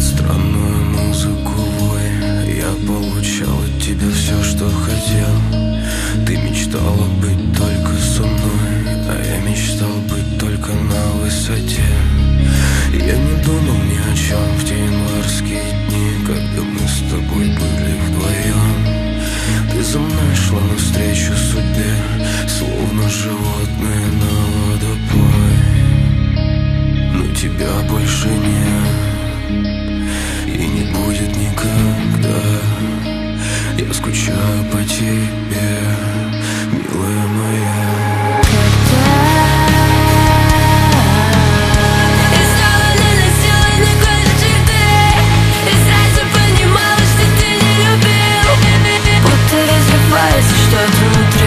странную музыку вой. Я получал от тебя все, что хотел. Ты мечтала быть только со мной, а я мечтал быть только на высоте. Я не думал ни о чем в те январские дни, когда мы с тобой были вдвоем. Ты за мной шла навстречу судьбе, словно животные на водопой. Но тебя больше нет и не будет никогда. Я скучаю по тебе, милая моя. Что-то внутри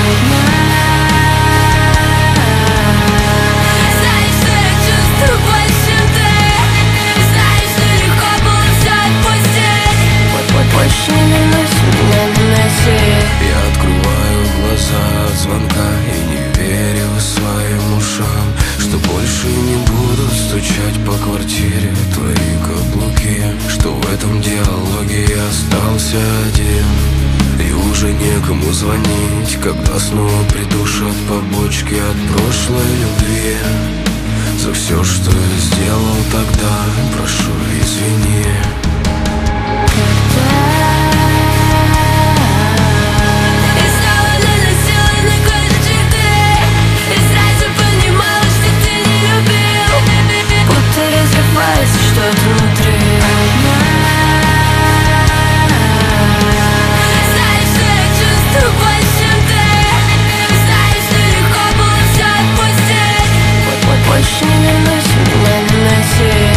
знаешь, что я чувствую больше, чем ты. Знаешь, что легко было все отпустить. Больше не вернусь, меня не носи. Я открываю глаза от звонка и не верю своим ушам, что больше не будут стучать по квартире твои каблуки, что в этом диалоге я остался один. И уже некому звонить, когда снова придушат побочки от прошлой любви. За все, что я сделал тогда, прошу, извини. И снова наносила на кожу черты, и сразу понимала, что ты не любил. Будто разрывается что-то внутри. Больше не вернусь, меня не носи.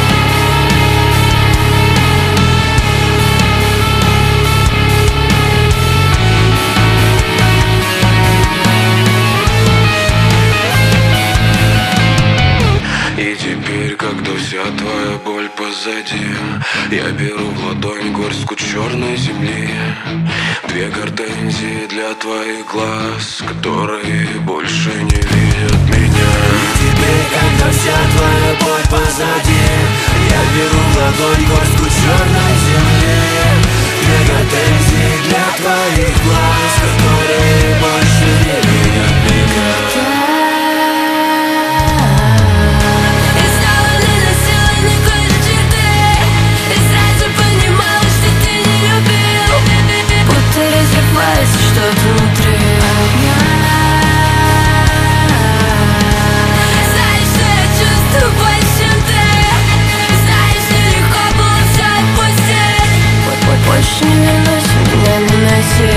И теперь, когда вся твоя боль позади, я беру в ладонь горстку черной земли. Две гортензии для твоих глаз, которые больше не видят меня. И теперь, когда вся твоя боль позади, я беру в ладонь горстку черной земли. Две гортензии для твоих глаз, которые больше не видят меня. Что-то внутри. Знаешь, что я чувствую больше, чем ты. Знаешь, что легко было все отпустить. Больше не вернусь, меня не носи.